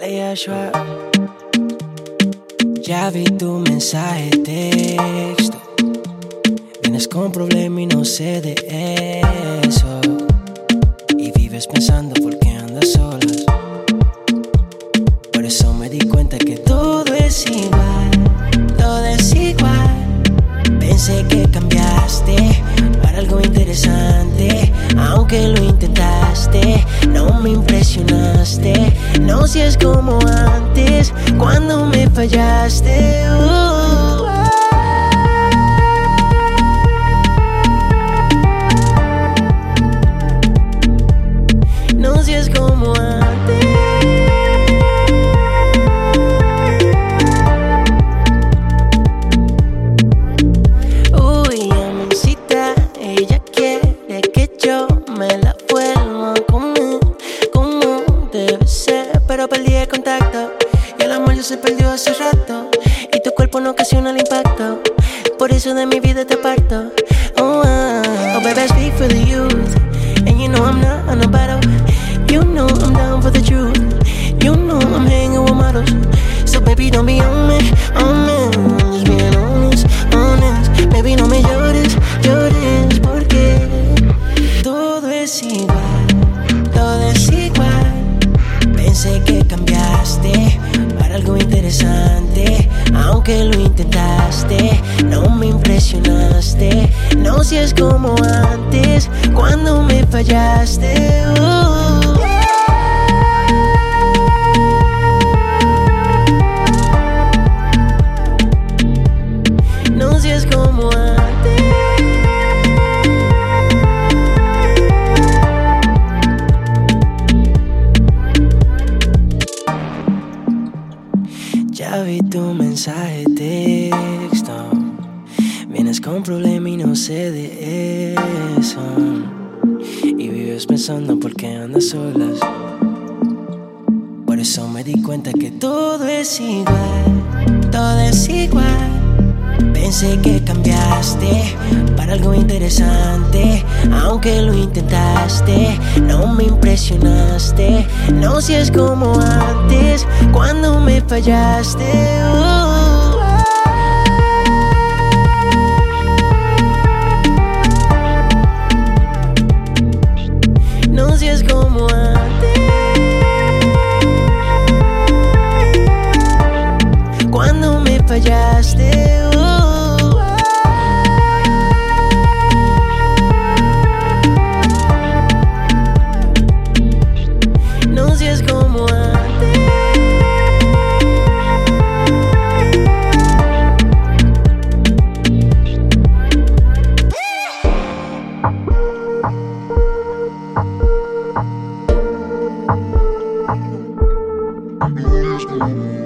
Joshua. Ya vi tu mensaje de texto. Vienes con problema y no sé de eso. Y vives pensando por qué andas solas. Por eso me di cuenta que todo es igual, todo es igual. Pensé que cambiaste para algo interesante, aunque lo intentaste, no me impresionaste. No si es como antes, cuando me fallaste. No si es como antes. Uy, amorcita, ella quiere que yo me la vuelva a comer como debe ser, pero perdí el contacto y el amor ya se perdió hace rato. Y tu cuerpo no ocasiona el impacto, por eso de mi vida te aparto. Oh, baby, speak for the youth, and you know I'm not on a battle. You know I'm down for the truth. You know I'm hanging with models. So baby, don't be on me, just being honest, honest. Baby, no me llores, llores, porque todo es igual, todo es igual. Pensé que cambiaste para algo interesante, aunque lo intentaste, no me impresionaste. No si es como antes, cuando me fallaste. No si es como antes. Ya vi tu mensaje de texto. Vienes con problema y no sé de eso. Y vives pensando por qué andas solas. Por eso me di cuenta que todo es igual, todo es igual. Pensé que cambiaste para algo interesante, aunque lo intentaste, no me impresionaste. No si es como antes, cuando me fallaste. No si es como antes, cuando me fallaste. No si es como antes. No es como